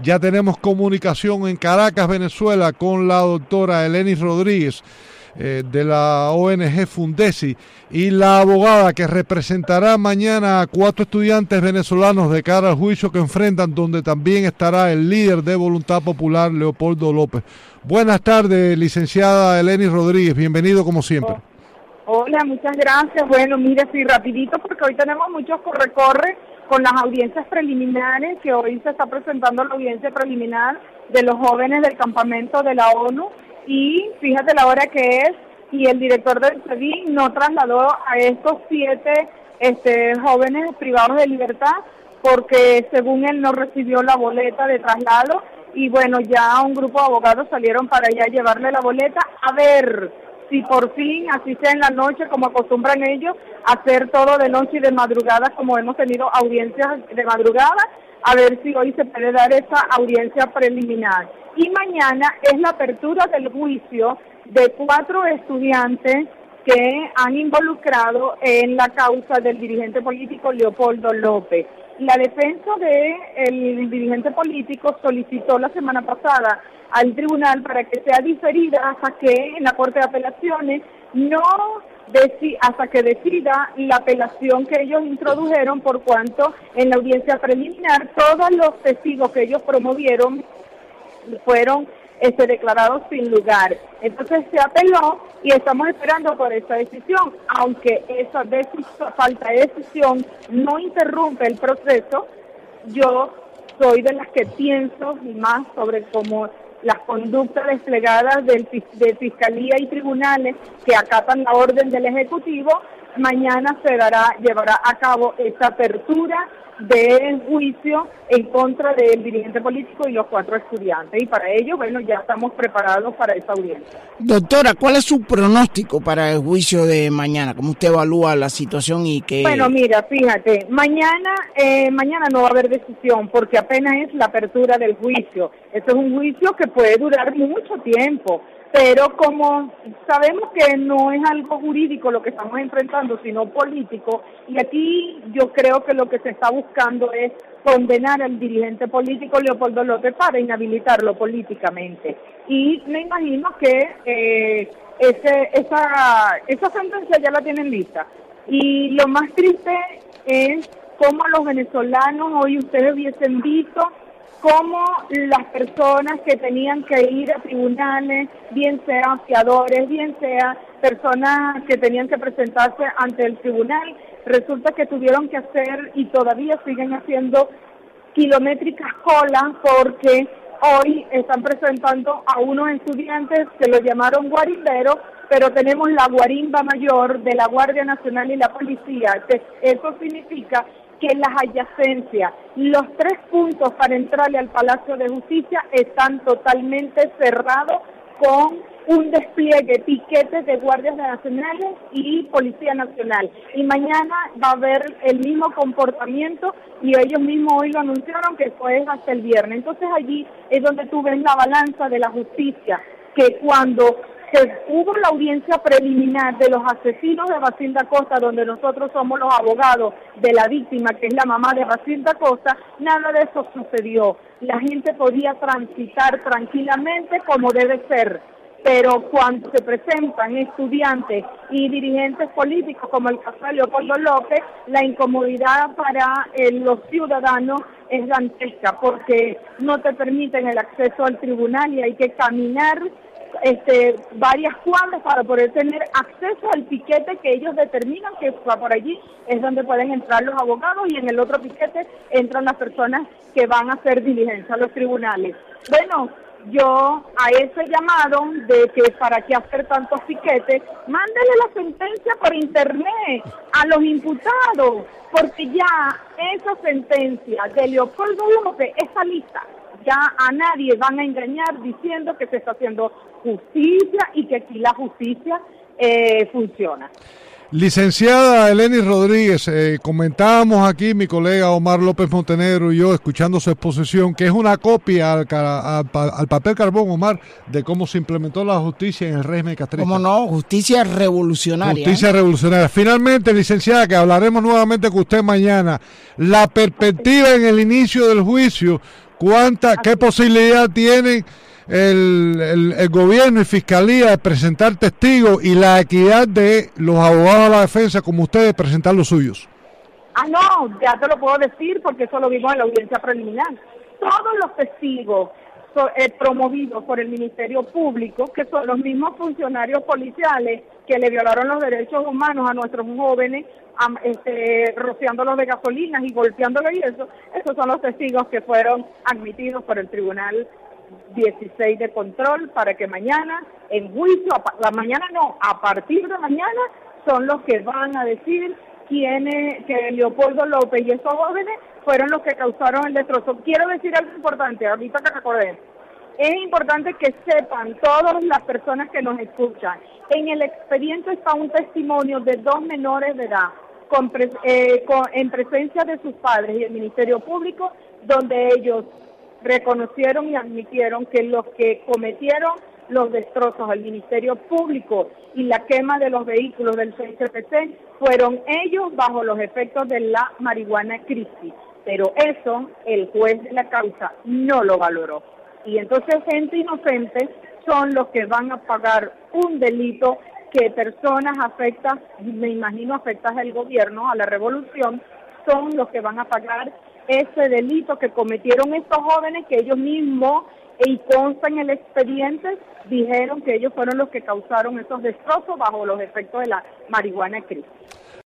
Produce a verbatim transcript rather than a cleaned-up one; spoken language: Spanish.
Ya tenemos comunicación en Caracas, Venezuela, con la doctora Elenis Rodríguez, eh, de la O N G Fundesi, y la abogada que representará mañana a cuatro estudiantes venezolanos de cara al juicio que enfrentan, donde también estará el líder de Voluntad Popular, Leopoldo López. Buenas tardes, licenciada Elenis Rodríguez, bienvenido como siempre. Oh, hola, muchas gracias. Bueno, mire, sí, rapidito, porque hoy tenemos muchos corre-corre con las audiencias preliminares, que hoy se está presentando la audiencia preliminar de los jóvenes del campamento de la ONU, y fíjate la hora que es, y el director del C E D I no trasladó a estos siete este, jóvenes privados de libertad, porque según él no recibió la boleta de traslado, y bueno, ya un grupo de abogados salieron para allá a llevarle la boleta, a ver si por fin, así sea en la noche, como acostumbran ellos, hacer todo de noche y de madrugada, como hemos tenido audiencias de madrugada, a ver si hoy se puede dar esa audiencia preliminar. Y mañana es la apertura del juicio de cuatro estudiantes que han involucrado en la causa del dirigente político Leopoldo López. La defensa del dirigente político solicitó la semana pasada al tribunal para que sea diferida hasta que en la Corte de Apelaciones no deci- hasta que decida la apelación que ellos introdujeron, por cuanto en la audiencia preliminar todos los testigos que ellos promovieron fueron este, declarados sin lugar. Entonces se apeló y estamos esperando por esa decisión, aunque esa decis- falta de decisión no interrumpe el proceso. Yo soy de las que pienso y más sobre cómo las conductas desplegadas del, de Fiscalía y tribunales que acatan la orden del Ejecutivo. Mañana se dará, llevará a cabo esta apertura del juicio en contra del dirigente político y los cuatro estudiantes, y para ello, bueno, ya estamos preparados para esa audiencia. Doctora, ¿cuál es su pronóstico para el juicio de mañana? ¿Cómo usted evalúa la situación y qué? Bueno, mira, fíjate, mañana eh, mañana no va a haber decisión porque apenas es la apertura del juicio. Esto es un juicio que puede durar mucho tiempo, pero como sabemos que no es algo jurídico lo que estamos enfrentando, sino político, y aquí yo creo que lo que se está buscando es condenar al dirigente político Leopoldo López para inhabilitarlo políticamente. Y me imagino que eh, ese, esa, esa sentencia ya la tienen lista. Y lo más triste es cómo los venezolanos hoy ustedes hubiesen visto cómo las personas que tenían que ir a tribunales, bien sean fiadores, bien sean personas que tenían que presentarse ante el tribunal, resulta que tuvieron que hacer y todavía siguen haciendo kilométricas colas porque hoy están presentando a unos estudiantes que lo llamaron guarimberos, pero tenemos la guarimba mayor de la Guardia Nacional y la Policía. Eso significa que en las adyacencias, los tres puntos para entrarle al Palacio de Justicia están totalmente cerrados con un despliegue, piquetes de guardias nacionales y Policía Nacional. Y mañana va a haber el mismo comportamiento y ellos mismos hoy lo anunciaron que fue hasta el viernes. Entonces allí es donde tú ves la balanza de la justicia, que cuando que hubo la audiencia preliminar de los asesinos de Basilda Costa, donde nosotros somos los abogados de la víctima, que es la mamá de Basilda Costa, nada de eso sucedió. La gente podía transitar tranquilamente como debe ser, pero cuando se presentan estudiantes y dirigentes políticos como el caso de Leopoldo López, la incomodidad para eh, los ciudadanos es dantesca, porque no te permiten el acceso al tribunal y hay que caminar Este, varias cuadras para poder tener acceso al piquete que ellos determinan que va por allí, es donde pueden entrar los abogados, y en el otro piquete entran las personas que van a hacer diligencia a los tribunales. Bueno, yo a ese llamado de que para qué hacer tantos piquetes, mándele la sentencia por internet a los imputados, porque ya esa sentencia de Leopoldo López está lista. Ya a nadie van a engañar diciendo que se está haciendo justicia y que aquí la justicia eh, funciona. Licenciada Elenis Rodríguez, eh, comentábamos aquí mi colega Omar López Montenegro y yo, escuchando su exposición, que es una copia al, al, al papel carbón, Omar, de cómo se implementó la justicia en el régimen castrista. ¿Cómo no? Justicia revolucionaria. Justicia ¿eh? revolucionaria. Finalmente, licenciada, que hablaremos nuevamente con usted mañana, la perspectiva en el inicio del juicio, ¿Cuánta, qué posibilidad tienen el, el, el gobierno y fiscalía de presentar testigos y la equidad de los abogados de la defensa como ustedes presentar los suyos? Ah, no, ya te lo puedo decir porque eso lo vimos en la audiencia preliminar. Todos los testigos so, eh, promovidos por el Ministerio Público, que son los mismos funcionarios policiales que le violaron los derechos humanos a nuestros jóvenes, a, este, rociándolos de gasolinas y golpeándolos y eso, esos son los testigos que fueron admitidos por el Tribunal dieciséis de control para que mañana, en juicio, a, la mañana no, a partir de mañana, son los que van a decir quiénes, que Leopoldo López y esos jóvenes fueron los que causaron el destrozo. Quiero decir algo importante, ahorita que recordé. Es importante que sepan todas las personas que nos escuchan. En el expediente está un testimonio de dos menores de edad con, eh, con, en presencia de sus padres y el Ministerio Público, donde ellos reconocieron y admitieron que los que cometieron los destrozos al Ministerio Público y la quema de los vehículos del C H P C fueron ellos bajo los efectos de la marihuana Cristi. Pero eso el juez de la causa no lo valoró. Y entonces gente inocente son los que van a pagar un delito que personas afectas, me imagino afectas al gobierno, a la revolución, son los que van a pagar ese delito que cometieron estos jóvenes que ellos mismos, y consta en el expediente, dijeron que ellos fueron los que causaron esos destrozos bajo los efectos de la marihuana Cristi.